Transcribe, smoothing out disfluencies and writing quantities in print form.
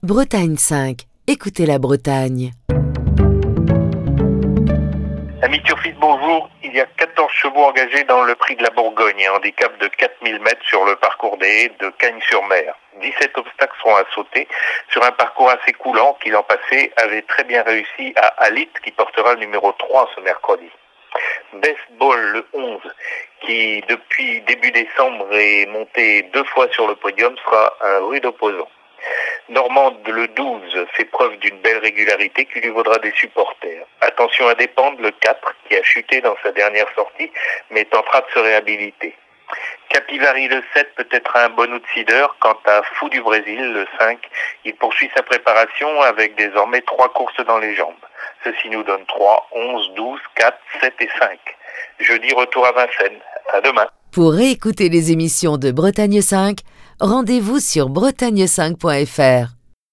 Bretagne 5. Écoutez la Bretagne. Ami Turfis, bonjour. Il y a 14 chevaux engagés dans le prix de la Bourgogne, un handicap de 4000 mètres sur le parcours des haies de Cagnes-sur-Mer. 17 obstacles seront à sauter sur un parcours assez coulant qui l'an passé avait très bien réussi à Alit, qui portera le numéro 3 ce mercredi. Best Ball, le 11, qui depuis début décembre est monté 2 fois sur le podium, sera un rude opposant. Normande, le 12, fait preuve d'une belle régularité qui lui vaudra des supporters. Attention à dépendre, le 4, qui a chuté dans sa dernière sortie, mais tentera de se réhabiliter. Capivari, le 7, peut être un bon outsider. Quant à Fou du Brésil, le 5, il poursuit sa préparation avec désormais 3 courses dans les jambes. Ceci nous donne 3, 11, 12, 4, 7 et 5. Jeudi, retour à Vincennes. À demain. Pour réécouter les émissions de Bretagne 5, rendez-vous sur bretagne5.fr.